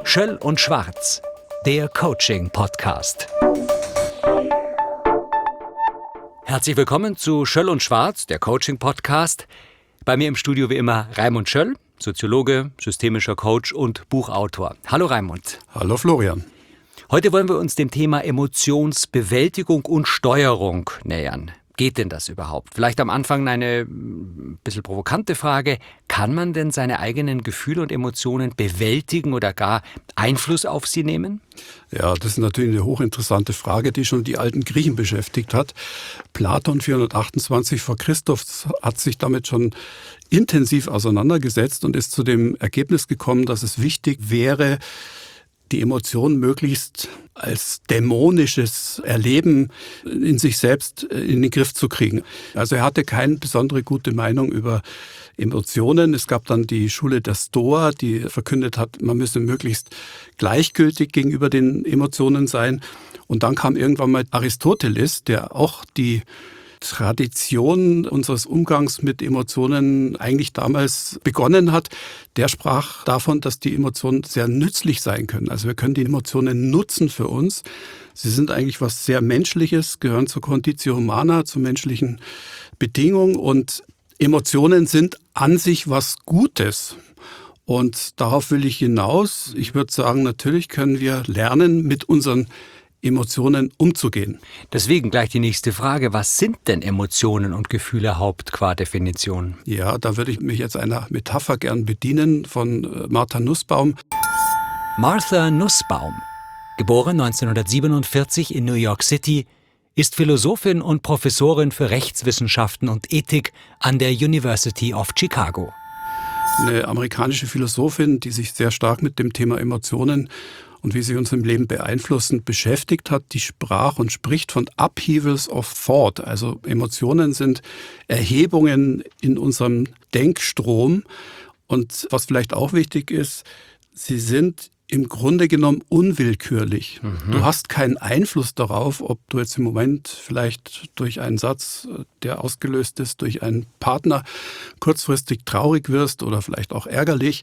Schöll und Schwarz, der Coaching-Podcast. Herzlich willkommen zu Schöll und Schwarz, der Coaching-Podcast. Bei mir im Studio wie immer Raimund Schöll, Soziologe, systemischer Coach und Buchautor. Hallo Raimund. Hallo Florian. Heute wollen wir uns dem Thema Emotionsbewältigung und Steuerung nähern. Geht denn das überhaupt? Vielleicht am Anfang eine bisschen provokante Frage. Kann man denn seine eigenen Gefühle und Emotionen bewältigen oder gar Einfluss auf sie nehmen? Ja, das ist natürlich eine hochinteressante Frage, die schon die alten Griechen beschäftigt hat. Platon 428 vor Christus hat sich damit schon intensiv auseinandergesetzt und ist zu dem Ergebnis gekommen, dass es wichtig wäre, die Emotionen möglichst als dämonisches Erleben in sich selbst in den Griff zu kriegen. Also er hatte keine besondere gute Meinung über Emotionen. Es gab dann die Schule der Stoa, die verkündet hat, man müsse möglichst gleichgültig gegenüber den Emotionen sein. Und dann kam irgendwann mal Aristoteles, der auch die Tradition unseres Umgangs mit Emotionen eigentlich damals begonnen hat, der sprach davon, dass die Emotionen sehr nützlich sein können. Also wir können die Emotionen nutzen für uns. Sie sind eigentlich was sehr Menschliches, gehören zur Conditio Humana, zur menschlichen Bedingung. Und Emotionen sind an sich was Gutes. Und darauf will ich hinaus. Ich würde sagen, natürlich können wir lernen, mit unseren Emotionen umzugehen. Deswegen gleich die nächste Frage. Was sind denn Emotionen und Gefühle qua Definition? Ja, da würde ich mich jetzt einer Metapher gern bedienen von Martha Nussbaum. Martha Nussbaum, geboren 1947 in New York City, ist Philosophin und Professorin für Rechtswissenschaften und Ethik an der University of Chicago. Eine amerikanische Philosophin, die sich sehr stark mit dem Thema Emotionen und wie sie uns im Leben beeinflussen, beschäftigt hat, die sprach und spricht von Upheavals of Thought. Also Emotionen sind Erhebungen in unserem Denkstrom. Und was vielleicht auch wichtig ist, sie sind im Grunde genommen unwillkürlich. Du hast keinen Einfluss darauf, ob du jetzt im Moment vielleicht durch einen Satz, der ausgelöst ist, durch einen Partner kurzfristig traurig wirst oder vielleicht auch ärgerlich.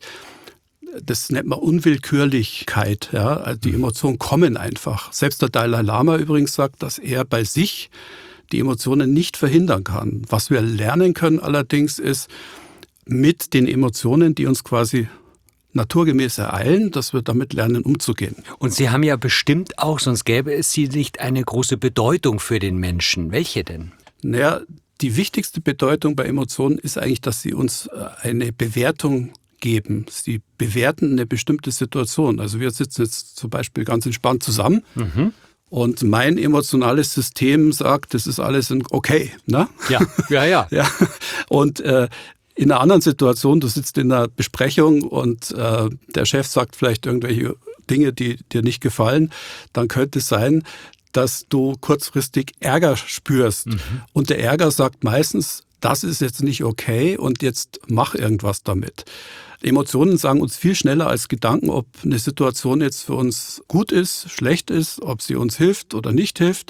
Das nennt man Unwillkürlichkeit. Ja? Also die Emotionen kommen einfach. Selbst der Dalai Lama übrigens sagt, dass er bei sich die Emotionen nicht verhindern kann. Was wir lernen können allerdings ist, mit den Emotionen, die uns quasi naturgemäß ereilen, dass wir damit lernen, umzugehen. Und Sie haben ja bestimmt auch, sonst gäbe es sie nicht, eine große Bedeutung für den Menschen. Welche denn? Naja, die wichtigste Bedeutung bei Emotionen ist eigentlich, dass sie uns eine Bewertung geben. Sie bewerten eine bestimmte Situation. Also wir sitzen jetzt zum Beispiel ganz entspannt zusammen und mein emotionales System sagt, das ist alles okay. Ne? Ja. Ja. Und in einer anderen Situation, du sitzt in einer Besprechung und der Chef sagt vielleicht irgendwelche Dinge, die dir nicht gefallen, dann könnte es sein, dass du kurzfristig Ärger spürst. Und der Ärger sagt meistens, das ist jetzt nicht okay und jetzt mach irgendwas damit. Emotionen sagen uns viel schneller als Gedanken, ob eine Situation jetzt für uns gut ist, schlecht ist, ob sie uns hilft oder nicht hilft.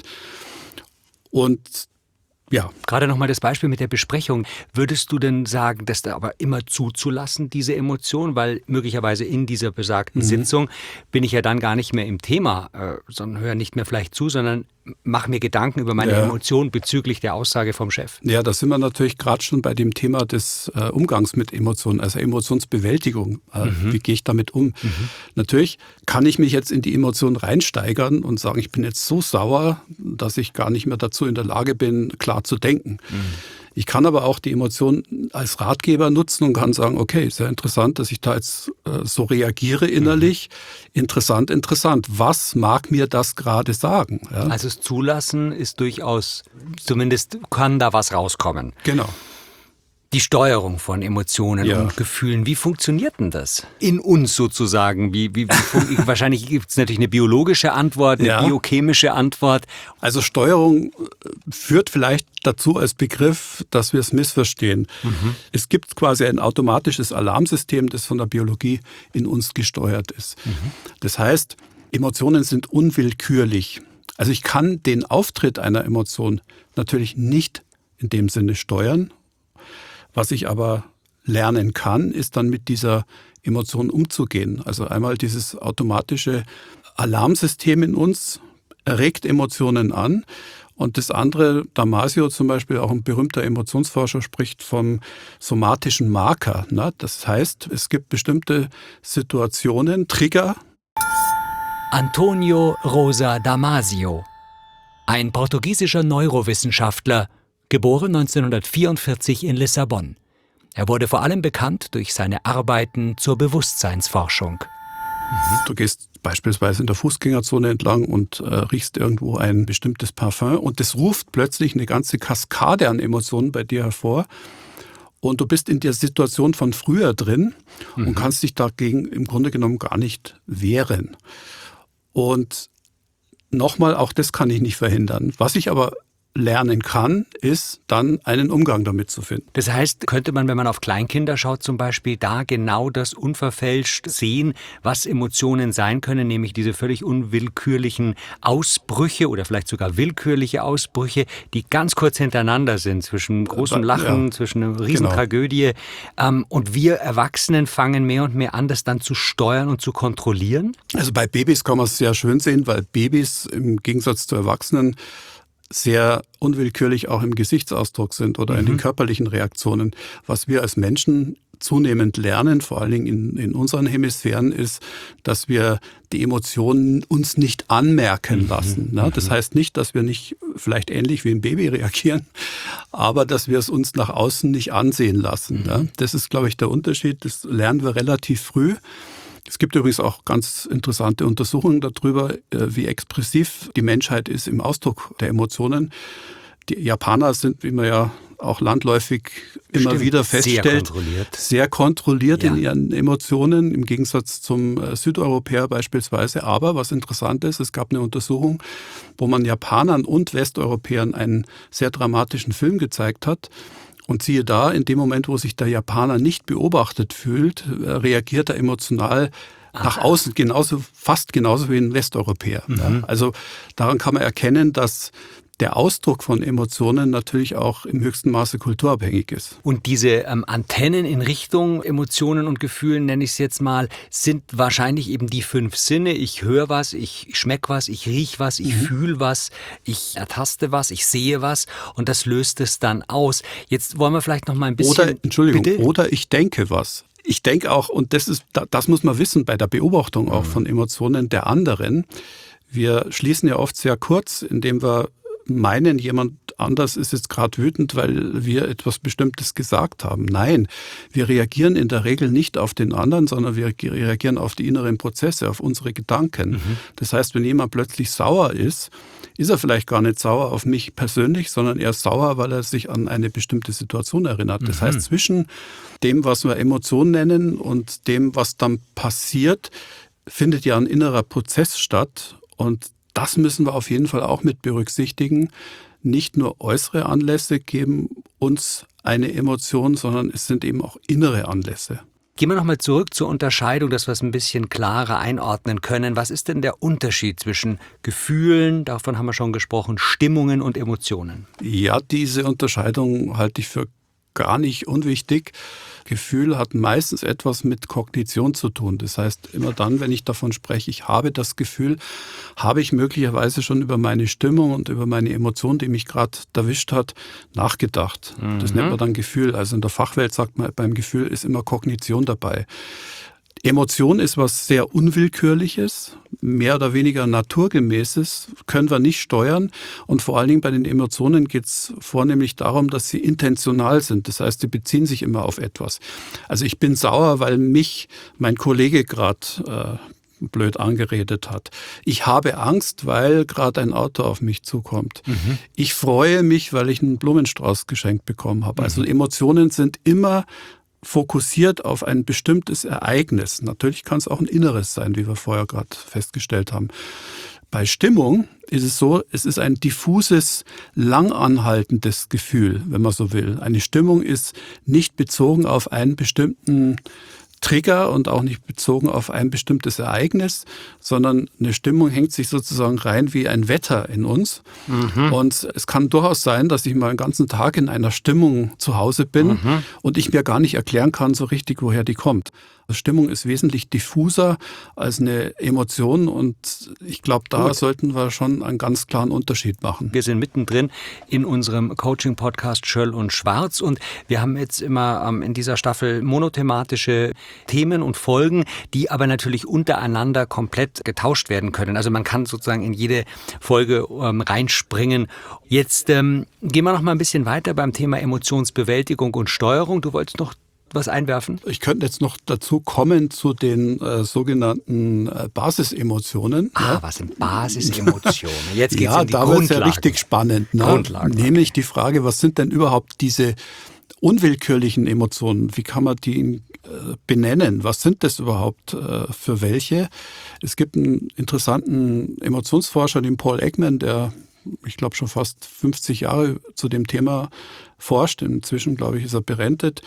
Und ja. Gerade nochmal das Beispiel mit der Besprechung. Würdest du denn sagen, das da aber immer zuzulassen, diese Emotion? Weil möglicherweise in dieser besagten Sitzung bin ich ja dann gar nicht mehr im Thema, sondern höre nicht mehr vielleicht zu, sondern mache mir Gedanken über meine Emotionen bezüglich der Aussage vom Chef. Ja, da sind wir natürlich gerade schon bei dem Thema des Umgangs mit Emotionen, also Emotionsbewältigung. Wie gehe ich damit um? Natürlich kann ich mich jetzt in die Emotionen reinsteigern und sagen, ich bin jetzt so sauer, dass ich gar nicht mehr dazu in der Lage bin, klar zu denken. Ich kann aber auch die Emotionen als Ratgeber nutzen und kann sagen, okay, sehr interessant, dass ich da jetzt so reagiere innerlich. Interessant. Was mag mir das gerade sagen? Ja? Also das Zulassen ist durchaus, zumindest kann da was rauskommen. Genau. Die Steuerung von Emotionen und Gefühlen, wie funktioniert denn das? In uns sozusagen. Wahrscheinlich gibt es natürlich eine biologische Antwort, eine biochemische Antwort. Also Steuerung führt vielleicht dazu als Begriff, dass wir es missverstehen. Es gibt quasi ein automatisches Alarmsystem, das von der Biologie in uns gesteuert ist. Das heißt, Emotionen sind unwillkürlich. Also ich kann den Auftritt einer Emotion natürlich nicht in dem Sinne steuern. Was ich aber lernen kann, ist dann mit dieser Emotionen umzugehen. Also einmal dieses automatische Alarmsystem in uns regt Emotionen an. Und das andere, Damasio zum Beispiel, auch ein berühmter Emotionsforscher, spricht vom somatischen Marker. Ne? Das heißt, es gibt bestimmte Situationen, Trigger. Antonio Rosa Damasio, ein portugiesischer Neurowissenschaftler, geboren 1944 in Lissabon. Er wurde vor allem bekannt durch seine Arbeiten zur Bewusstseinsforschung. Du gehst beispielsweise in der Fußgängerzone entlang und riechst irgendwo ein bestimmtes Parfum und das ruft plötzlich eine ganze Kaskade an Emotionen bei dir hervor und du bist in der Situation von früher drin und kannst dich dagegen im Grunde genommen gar nicht wehren. Und nochmal, auch das kann ich nicht verhindern. Was ich aber lernen kann, ist dann einen Umgang damit zu finden. Das heißt, könnte man, wenn man auf Kleinkinder schaut zum Beispiel, da genau das unverfälscht sehen, was Emotionen sein können, nämlich diese völlig unwillkürlichen Ausbrüche oder vielleicht sogar willkürliche Ausbrüche, die ganz kurz hintereinander sind, zwischen großem Lachen, zwischen einer Riesentragödie. Und wir Erwachsenen fangen mehr und mehr an, das dann zu steuern und zu kontrollieren? Also bei Babys kann man es sehr schön sehen, weil Babys im Gegensatz zu Erwachsenen sehr unwillkürlich auch im Gesichtsausdruck sind oder in den körperlichen Reaktionen. Was wir als Menschen zunehmend lernen, vor allen Dingen in unseren Hemisphären, ist, dass wir die Emotionen uns nicht anmerken lassen. Ne? Das heißt nicht, dass wir nicht vielleicht ähnlich wie ein Baby reagieren, aber dass wir es uns nach außen nicht ansehen lassen. Ne? Das ist, glaube ich, der Unterschied. Das lernen wir relativ früh. Es gibt übrigens auch ganz interessante Untersuchungen darüber, wie expressiv die Menschheit ist im Ausdruck der Emotionen. Die Japaner sind, wie man ja auch landläufig immer wieder feststellt, sehr kontrolliert in ihren Emotionen, im Gegensatz zum Südeuropäer beispielsweise. Aber was interessant ist, es gab eine Untersuchung, wo man Japanern und Westeuropäern einen sehr dramatischen Film gezeigt hat. Und siehe da, in dem Moment, wo sich der Japaner nicht beobachtet fühlt, reagiert er emotional nach außen fast genauso wie ein Westeuropäer. Ja, also daran kann man erkennen, dass der Ausdruck von Emotionen natürlich auch im höchsten Maße kulturabhängig ist. Und diese Antennen in Richtung Emotionen und Gefühlen, nenne ich es jetzt mal, sind wahrscheinlich eben die 5 Sinne. Ich höre was, ich schmecke was, ich rieche was, ich fühle was, ich ertaste was, ich sehe was und das löst es dann aus. Jetzt wollen wir vielleicht noch mal ein bisschen... Oder ich denke was. Ich denke auch, und das muss man wissen bei der Beobachtung auch von Emotionen der anderen. Wir schließen ja oft sehr kurz, indem wir meinen, jemand anders ist jetzt gerade wütend, weil wir etwas Bestimmtes gesagt haben. Nein, wir reagieren in der Regel nicht auf den anderen, sondern wir reagieren auf die inneren Prozesse, auf unsere Gedanken. Das heißt, wenn jemand plötzlich sauer ist er vielleicht gar nicht sauer auf mich persönlich, sondern eher sauer, weil er sich an eine bestimmte Situation erinnert. Das heißt, zwischen dem, was wir Emotion nennen und dem, was dann passiert, findet ja ein innerer Prozess statt und das müssen wir auf jeden Fall auch mit berücksichtigen. Nicht nur äußere Anlässe geben uns eine Emotion, sondern es sind eben auch innere Anlässe. Gehen wir nochmal zurück zur Unterscheidung, dass wir es ein bisschen klarer einordnen können. Was ist denn der Unterschied zwischen Gefühlen, davon haben wir schon gesprochen, Stimmungen und Emotionen? Ja, diese Unterscheidung halte ich für gar nicht unwichtig. Gefühl hat meistens etwas mit Kognition zu tun. Das heißt, immer dann, wenn ich davon spreche, ich habe das Gefühl, habe ich möglicherweise schon über meine Stimmung und über meine Emotion, die mich gerade erwischt hat, nachgedacht. Das nennt man dann Gefühl. Also in der Fachwelt sagt man, beim Gefühl ist immer Kognition dabei. Emotion ist was sehr Unwillkürliches, mehr oder weniger Naturgemäßes, können wir nicht steuern. Und vor allen Dingen bei den Emotionen geht es vornehmlich darum, dass sie intentional sind. Das heißt, sie beziehen sich immer auf etwas. Also ich bin sauer, weil mich mein Kollege gerade blöd angeredet hat. Ich habe Angst, weil gerade ein Auto auf mich zukommt. Ich freue mich, weil ich einen Blumenstrauß geschenkt bekommen habe. Also Emotionen sind immer fokussiert auf ein bestimmtes Ereignis. Natürlich kann es auch ein inneres sein, wie wir vorher gerade festgestellt haben. Bei Stimmung ist es so, es ist ein diffuses, langanhaltendes Gefühl, wenn man so will. Eine Stimmung ist nicht bezogen auf einen bestimmten Trigger und auch nicht bezogen auf ein bestimmtes Ereignis, sondern eine Stimmung hängt sich sozusagen rein wie ein Wetter in uns. Und es kann durchaus sein, dass ich mal einen ganzen Tag in einer Stimmung zu Hause bin und ich mir gar nicht erklären kann so richtig, woher die kommt. Stimmung ist wesentlich diffuser als eine Emotion und ich glaube, da sollten wir schon einen ganz klaren Unterschied machen. Wir sind mittendrin in unserem Coaching-Podcast Schöll und Schwarz und wir haben jetzt immer in dieser Staffel monothematische Themen und Folgen, die aber natürlich untereinander komplett getauscht werden können. Also man kann sozusagen in jede Folge reinspringen. Jetzt gehen wir noch mal ein bisschen weiter beim Thema Emotionsbewältigung und Steuerung. Du wolltest noch was einwerfen? Ich könnte jetzt noch dazu kommen zu den sogenannten Basisemotionen. Was sind Basisemotionen? Jetzt geht's in die da wird es ja richtig spannend. Nämlich die Frage, was sind denn überhaupt diese unwillkürlichen Emotionen? Wie kann man die benennen? Was sind das überhaupt für welche? Es gibt einen interessanten Emotionsforscher, den Paul Ekman, der ich glaube schon fast 50 Jahre zu dem Thema forscht. Inzwischen, glaube ich, ist er berentet.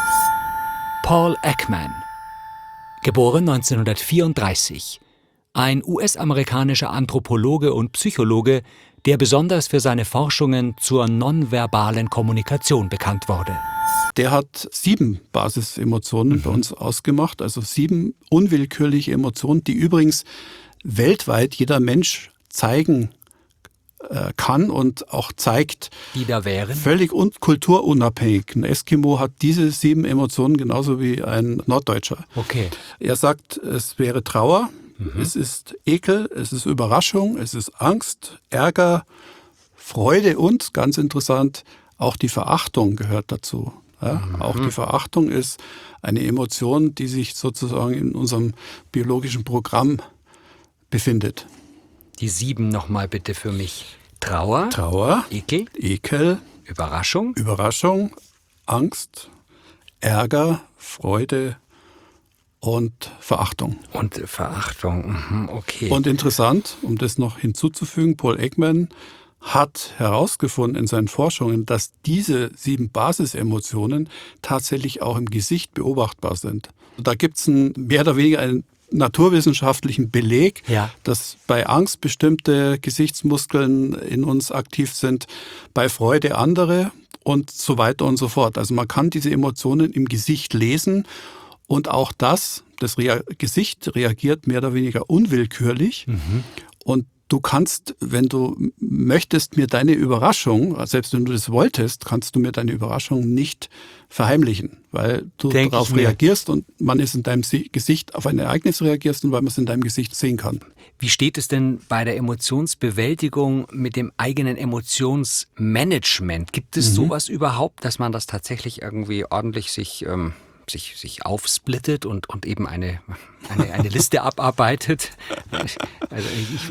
Paul Ekman, geboren 1934, ein US-amerikanischer Anthropologe und Psychologe, der besonders für seine Forschungen zur nonverbalen Kommunikation bekannt wurde. Der hat 7 Basisemotionen bei uns ausgemacht, also 7 unwillkürliche Emotionen, die übrigens weltweit jeder Mensch zeigen kann und auch zeigt. Die da wären? Völlig kulturunabhängig. Ein Eskimo hat diese 7 Emotionen genauso wie ein Norddeutscher. Okay. Er sagt, es wäre Trauer, es ist Ekel, es ist Überraschung, es ist Angst, Ärger, Freude und, ganz interessant, auch die Verachtung gehört dazu. Ja? Auch die Verachtung ist eine Emotion, die sich sozusagen in unserem biologischen Programm befindet. Die 7 nochmal bitte für mich. Trauer, Ekel, Überraschung, Angst, Ärger, Freude und Verachtung. Okay. Und interessant, um das noch hinzuzufügen, Paul Ekman hat herausgefunden in seinen Forschungen, dass diese 7 Basisemotionen tatsächlich auch im Gesicht beobachtbar sind. Da gibt es mehr oder weniger einen naturwissenschaftlichen Beleg, dass bei Angst bestimmte Gesichtsmuskeln in uns aktiv sind, bei Freude andere und so weiter und so fort. Also man kann diese Emotionen im Gesicht lesen und auch das Gesicht reagiert mehr oder weniger unwillkürlich und du kannst, wenn du möchtest, mir deine Überraschung, selbst wenn du das wolltest, kannst du mir deine Überraschung nicht verheimlichen, weil du darauf reagierst und man ist in deinem Gesicht auf ein Ereignis reagierst und weil man es in deinem Gesicht sehen kann. Wie steht es denn bei der Emotionsbewältigung mit dem eigenen Emotionsmanagement? Gibt es sowas überhaupt, dass man das tatsächlich irgendwie ordentlich sich aufsplittet und eben eine Liste abarbeitet? Also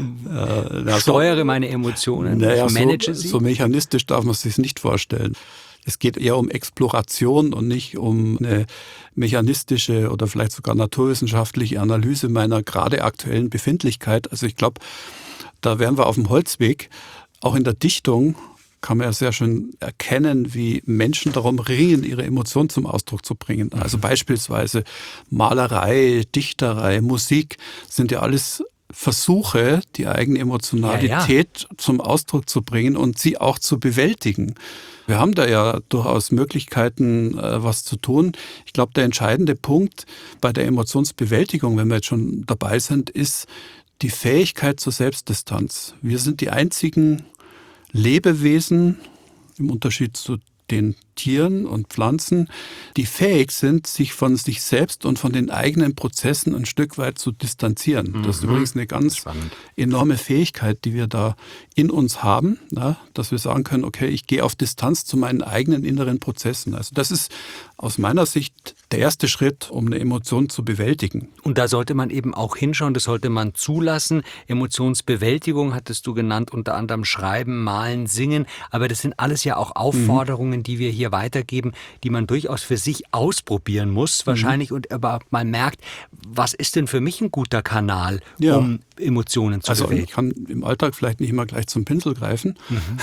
ich steuere meine Emotionen, ich manage sie. So mechanistisch darf man es sich nicht vorstellen. Es geht eher um Exploration und nicht um eine mechanistische oder vielleicht sogar naturwissenschaftliche Analyse meiner gerade aktuellen Befindlichkeit. Also ich glaube, da wären wir auf dem Holzweg. Auch in der Dichtung kann man ja sehr schön erkennen, wie Menschen darum ringen, ihre Emotionen zum Ausdruck zu bringen. Also beispielsweise Malerei, Dichterei, Musik sind ja alles Versuche, die eigene Emotionalität zum Ausdruck zu bringen und sie auch zu bewältigen. Wir haben da ja durchaus Möglichkeiten, was zu tun. Ich glaube, der entscheidende Punkt bei der Emotionsbewältigung, wenn wir jetzt schon dabei sind, ist die Fähigkeit zur Selbstdistanz. Wir sind die einzigen Lebewesen, im Unterschied zu den Tieren und Pflanzen, die fähig sind, sich von sich selbst und von den eigenen Prozessen ein Stück weit zu distanzieren. Das ist übrigens eine ganz enorme Fähigkeit, die wir da in uns haben, dass wir sagen können, okay, ich gehe auf Distanz zu meinen eigenen inneren Prozessen. Also das ist aus meiner Sicht der erste Schritt, um eine Emotion zu bewältigen. Und da sollte man eben auch hinschauen, das sollte man zulassen. Emotionsbewältigung hattest du genannt, unter anderem Schreiben, Malen, Singen. Aber das sind alles ja auch Aufforderungen, die wir hier weitergeben, die man durchaus für sich ausprobieren muss wahrscheinlich und überhaupt mal merkt, was ist denn für mich ein guter Kanal, um Emotionen zu bewältigen? Ich kann im Alltag vielleicht nicht immer gleich zum Pinsel greifen,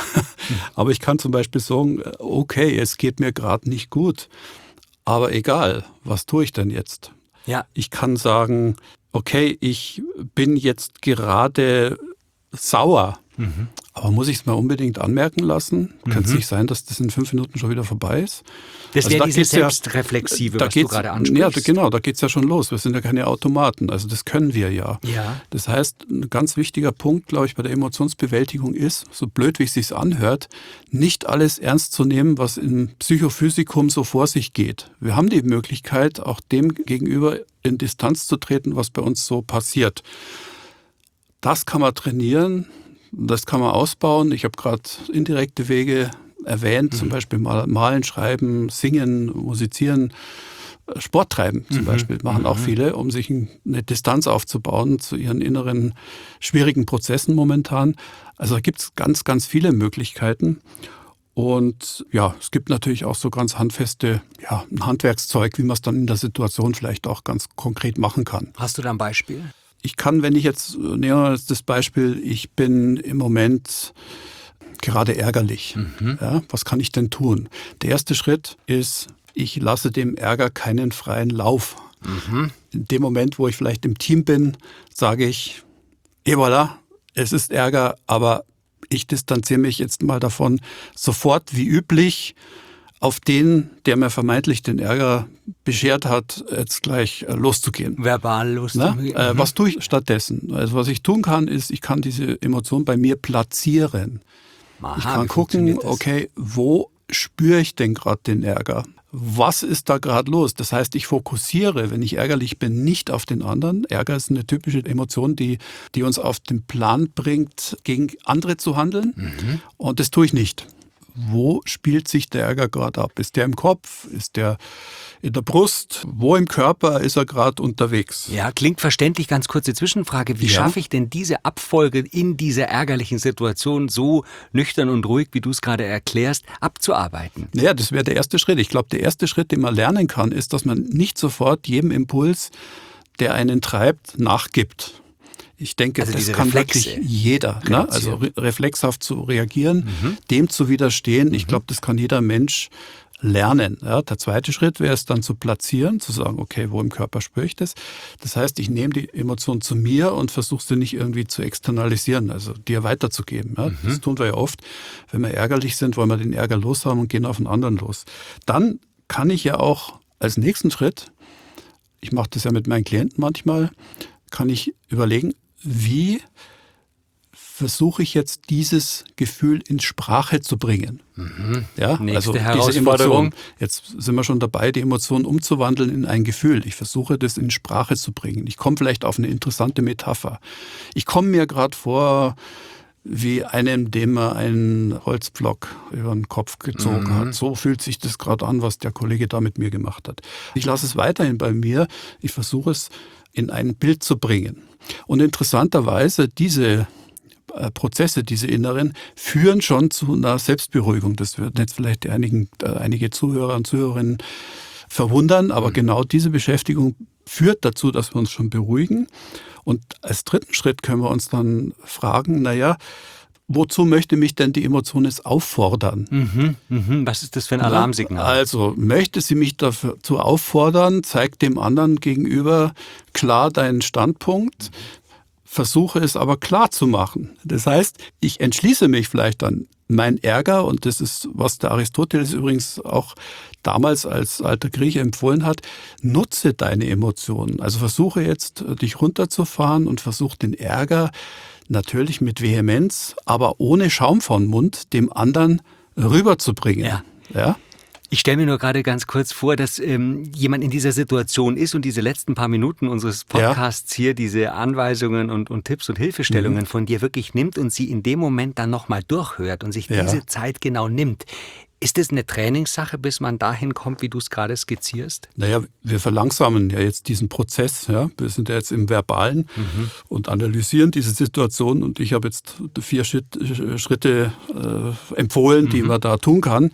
aber ich kann zum Beispiel sagen, okay, es geht mir gerade nicht gut, aber egal, was tue ich denn jetzt? Ja. Ich kann sagen, okay, ich bin jetzt gerade sauer, Aber muss ich es mal unbedingt anmerken lassen? Kann es nicht sein, dass das in 5 Minuten schon wieder vorbei ist? Das Also wäre da diese geht's ja- Selbstreflexive, da was du geht's- gerade ansprichst. Ja, genau, da geht es ja schon los. Wir sind ja keine Automaten, also das können wir ja. Ja. Das heißt, ein ganz wichtiger Punkt, glaube ich, bei der Emotionsbewältigung ist, so blöd wie es sich anhört, nicht alles ernst zu nehmen, was im Psychophysikum so vor sich geht. Wir haben die Möglichkeit, auch dem gegenüber in Distanz zu treten, was bei uns so passiert. Das kann man trainieren, das kann man ausbauen. Ich habe gerade indirekte Wege erwähnt, zum Beispiel malen, schreiben, singen, musizieren, Sport treiben zum Beispiel, machen auch viele, um sich eine Distanz aufzubauen zu ihren inneren schwierigen Prozessen momentan. Also da gibt es ganz, ganz viele Möglichkeiten. Und ja, es gibt natürlich auch so ganz handfeste, ja, ein Handwerkszeug, wie man es dann in der Situation vielleicht auch ganz konkret machen kann. Hast du da ein Beispiel? Ich kann, wenn ich jetzt, nehmen wir jetzt das Beispiel, ich bin im Moment gerade ärgerlich. Ja, was kann ich denn tun? Der erste Schritt ist, ich lasse dem Ärger keinen freien Lauf. In dem Moment, wo ich vielleicht im Team bin, sage ich, voilà, es ist Ärger, aber ich distanziere mich jetzt mal davon, sofort wie üblich auf den, der mir vermeintlich den Ärger beschert hat, jetzt gleich loszugehen. Verbal lustig. Was tue ich stattdessen? Also was ich tun kann, ist, ich kann diese Emotion bei mir platzieren. Ich kann gucken, okay, wo spüre ich denn gerade den Ärger? Was ist da gerade los? Das heißt, ich fokussiere, wenn ich ärgerlich bin, nicht auf den anderen. Ärger ist eine typische Emotion, die uns auf den Plan bringt, gegen andere zu handeln. Und das tue ich nicht. Wo spielt sich der Ärger gerade ab? Ist der im Kopf? Ist der in der Brust? Wo im Körper ist er gerade unterwegs? Ja, klingt verständlich. Ganz kurze Zwischenfrage. Wie schaffe ich denn diese Abfolge in dieser ärgerlichen Situation so nüchtern und ruhig, wie du es gerade erklärst, abzuarbeiten? Naja, das wäre der erste Schritt. Ich glaube, der erste Schritt, den man lernen kann, ist, dass man nicht sofort jedem Impuls, der einen treibt, nachgibt. Ich denke, Also das diese kann Reflexe. wirklich jeder. Ne? Also reflexhaft zu reagieren, dem zu widerstehen. Ich glaube, das kann jeder Mensch lernen. Ja? Der zweite Schritt wäre es dann zu platzieren, zu sagen, okay, wo im Körper spüre ich das? Das heißt, ich nehme die Emotion zu mir und versuche sie nicht irgendwie zu externalisieren, also dir weiterzugeben. Ja? Das tun wir ja oft. Wenn wir ärgerlich sind, wollen wir den Ärger loshaben und gehen auf den anderen los. Dann kann ich ja auch als nächsten Schritt, ich mache das ja mit meinen Klienten manchmal, kann ich überlegen, wie versuche ich jetzt dieses Gefühl in Sprache zu bringen. Ja, Nächste diese Herausforderung. Emotion. Jetzt sind wir schon dabei, die Emotion umzuwandeln in ein Gefühl. Ich versuche das in Sprache zu bringen. Ich komme vielleicht auf eine interessante Metapher. Ich komme mir gerade vor wie einem, dem man einen Holzpflock über den Kopf gezogen hat. So fühlt sich das gerade an, was der Kollege da mit mir gemacht hat. Ich lasse es weiterhin bei mir. Ich versuche es in ein Bild zu bringen. Und interessanterweise, diese Prozesse, diese inneren, führen schon zu einer Selbstberuhigung. Das wird jetzt vielleicht einige Zuhörer und Zuhörerinnen verwundern, aber genau diese Beschäftigung führt dazu, dass wir uns schon beruhigen. Und als dritten Schritt können wir uns dann fragen, wozu möchte mich denn die Emotion jetzt auffordern? Was ist das für ein Alarmsignal? Also möchte sie mich dazu auffordern, zeig dem anderen gegenüber klar deinen Standpunkt, versuche es aber klar zu machen. Das heißt, ich entschließe mich vielleicht dann, mein Ärger, und das ist, was der Aristoteles übrigens auch damals als alter Grieche empfohlen hat, nutze deine Emotionen. Also versuche jetzt, dich runterzufahren und versuche den Ärger natürlich mit Vehemenz, aber ohne Schaum vom Mund dem anderen rüberzubringen. Ja? Ich stelle mir nur gerade ganz kurz vor, dass jemand in dieser Situation ist und diese letzten paar Minuten unseres Podcasts hier, diese Anweisungen und Tipps und Hilfestellungen von dir wirklich nimmt und sie in dem Moment dann nochmal durchhört und sich diese Zeit genau nimmt. Ist das eine Trainingssache, bis man dahin kommt, wie du es gerade skizzierst? Naja, wir verlangsamen ja jetzt diesen Prozess. Ja? Wir sind ja jetzt im Verbalen und analysieren diese Situation. Und ich habe jetzt 4 Schritte empfohlen, die man da tun kann.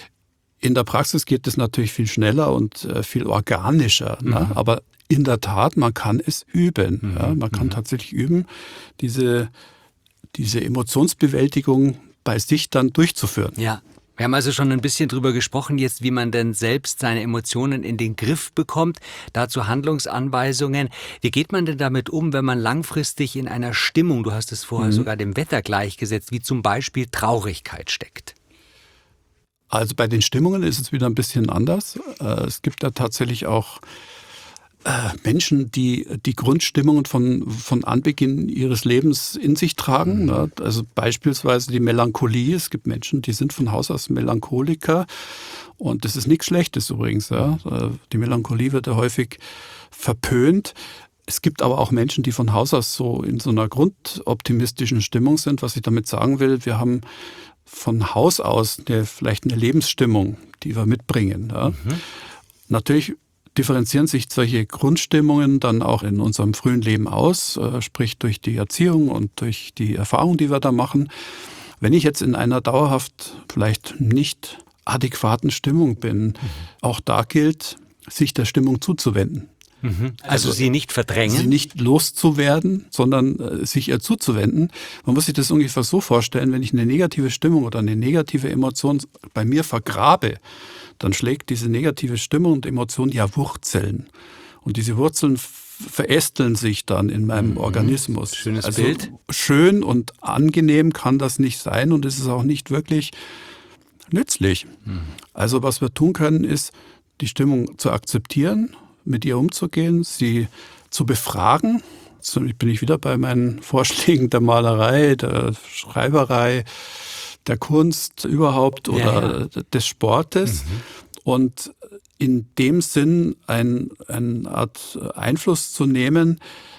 In der Praxis geht es natürlich viel schneller und viel organischer. Ne? Aber in der Tat, man kann es üben. Ja? Man kann tatsächlich üben, diese Emotionsbewältigung bei sich dann durchzuführen. Ja. Wir haben also schon ein bisschen drüber gesprochen jetzt, wie man denn selbst seine Emotionen in den Griff bekommt. Dazu Handlungsanweisungen. Wie geht man denn damit um, wenn man langfristig in einer Stimmung, du hast es vorher sogar dem Wetter gleichgesetzt, wie zum Beispiel Traurigkeit steckt? Also bei den Stimmungen ist es wieder ein bisschen anders. Es gibt da tatsächlich auch Menschen, die die Grundstimmungen von Anbeginn ihres Lebens in sich tragen. Ne? Also beispielsweise die Melancholie. Es gibt Menschen, die sind von Haus aus Melancholiker. Und das ist nichts Schlechtes übrigens. Ja? Die Melancholie wird ja häufig verpönt. Es gibt aber auch Menschen, die von Haus aus so in so einer grundoptimistischen Stimmung sind. Was ich damit sagen will, wir haben von Haus aus vielleicht eine Lebensstimmung, die wir mitbringen. Ja? Natürlich differenzieren sich solche Grundstimmungen dann auch in unserem frühen Leben aus, sprich durch die Erziehung und durch die Erfahrung, die wir da machen. Wenn ich jetzt in einer dauerhaft vielleicht nicht adäquaten Stimmung bin, auch da gilt, sich der Stimmung zuzuwenden. Also sie nicht verdrängen? Sie nicht loszuwerden, sondern sich ihr zuzuwenden. Man muss sich das ungefähr so vorstellen, wenn ich eine negative Stimmung oder eine negative Emotion bei mir vergrabe, dann schlägt diese negative Stimmung und Emotion ja Wurzeln. Und diese Wurzeln verästeln sich dann in meinem Organismus. Schönes Bild. Schön und angenehm kann das nicht sein und es ist auch nicht wirklich nützlich. Also was wir tun können, ist, die Stimmung zu akzeptieren, mit ihr umzugehen, sie zu befragen. So bin ich wieder bei meinen Vorschlägen der Malerei, der Schreiberei, der Kunst überhaupt oder des Sportes. Und in dem Sinn eine Art Einfluss zu nehmen,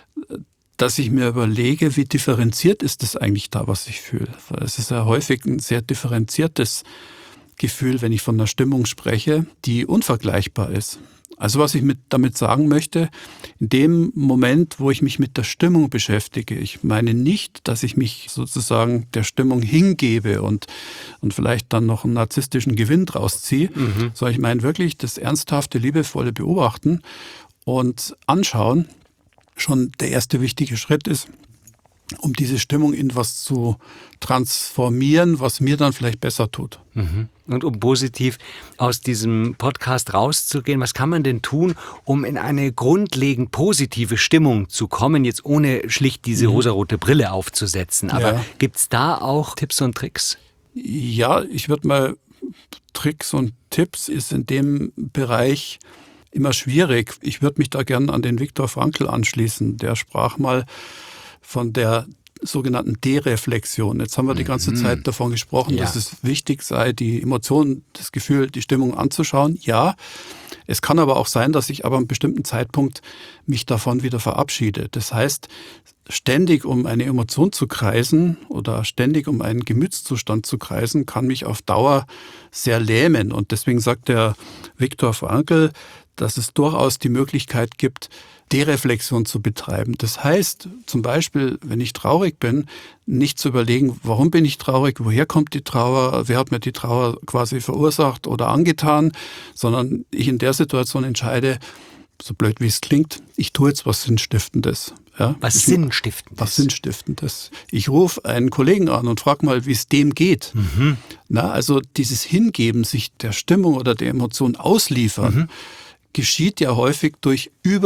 dass ich mir überlege, wie differenziert ist das eigentlich da, was ich fühle. Weil es ist ja häufig ein sehr differenziertes Gefühl, wenn ich von einer Stimmung spreche, die unvergleichbar ist. Also was ich damit sagen möchte, in dem Moment, wo ich mich mit der Stimmung beschäftige, ich meine nicht, dass ich mich sozusagen der Stimmung hingebe und vielleicht dann noch einen narzisstischen Gewinn draus ziehe, sondern ich meine wirklich das ernsthafte, liebevolle Beobachten und Anschauen schon der erste wichtige Schritt ist, um diese Stimmung in was zu transformieren, was mir dann vielleicht besser tut. Und um positiv aus diesem Podcast rauszugehen, was kann man denn tun, um in eine grundlegend positive Stimmung zu kommen, jetzt ohne schlicht diese rosarote Brille aufzusetzen? Aber gibt's da auch Tipps und Tricks? Ja, ich würde mal, Tricks und Tipps ist in dem Bereich immer schwierig. Ich würde mich da gern an den Viktor Frankl anschließen. Der sprach mal von der sogenannten Dereflexion. Jetzt haben wir die ganze Zeit davon gesprochen, dass es wichtig sei, die Emotionen, das Gefühl, die Stimmung anzuschauen. Ja, es kann aber auch sein, dass ich aber an einem bestimmten Zeitpunkt mich davon wieder verabschiede. Das heißt, ständig um eine Emotion zu kreisen oder ständig um einen Gemütszustand zu kreisen, kann mich auf Dauer sehr lähmen. Und deswegen sagt der Viktor Frankl, dass es durchaus die Möglichkeit gibt, Dereflexion zu betreiben. Das heißt, zum Beispiel, wenn ich traurig bin, nicht zu überlegen, warum bin ich traurig, woher kommt die Trauer, wer hat mir die Trauer quasi verursacht oder angetan, sondern ich in der Situation entscheide, so blöd wie es klingt, ich tue jetzt was Sinnstiftendes. Ja? Was Sinnstiftendes? Was Sinnstiftendes. Ich rufe einen Kollegen an und frage mal, wie es dem geht. Also dieses Hingeben, sich der Stimmung oder der Emotion ausliefern, geschieht ja häufig durch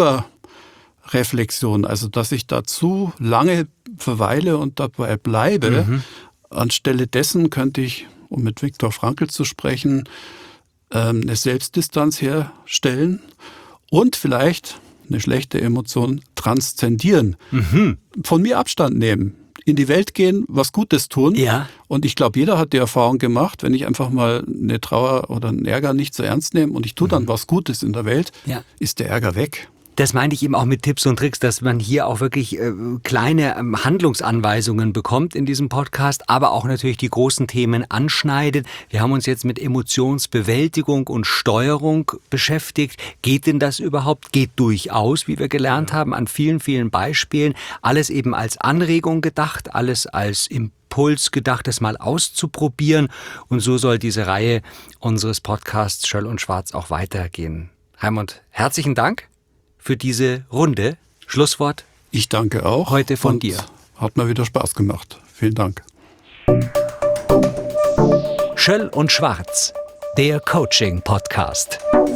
Überreflexion, also dass ich da zu lange verweile und dabei bleibe. Anstelle dessen könnte ich, um mit Viktor Frankl zu sprechen, eine Selbstdistanz herstellen und vielleicht eine schlechte Emotion transzendieren, von mir Abstand nehmen, in die Welt gehen, was Gutes tun. Ja. Und ich glaube, jeder hat die Erfahrung gemacht, wenn ich einfach mal eine Trauer oder einen Ärger nicht so ernst nehme und ich tue dann was Gutes in der Welt, ist der Ärger weg. Das meinte ich eben auch mit Tipps und Tricks, dass man hier auch wirklich kleine Handlungsanweisungen bekommt in diesem Podcast, aber auch natürlich die großen Themen anschneidet. Wir haben uns jetzt mit Emotionsbewältigung und Steuerung beschäftigt. Geht denn das überhaupt? Geht durchaus, wie wir gelernt haben, an vielen, vielen Beispielen. Alles eben als Anregung gedacht, alles als Impuls gedacht, das mal auszuprobieren. Und so soll diese Reihe unseres Podcasts Schöll und Schwarz auch weitergehen. Raimund, herzlichen Dank für diese Runde. Schlusswort. Ich danke auch. Heute von dir. Hat mir wieder Spaß gemacht. Vielen Dank. Schöll und Schwarz, der Coaching-Podcast.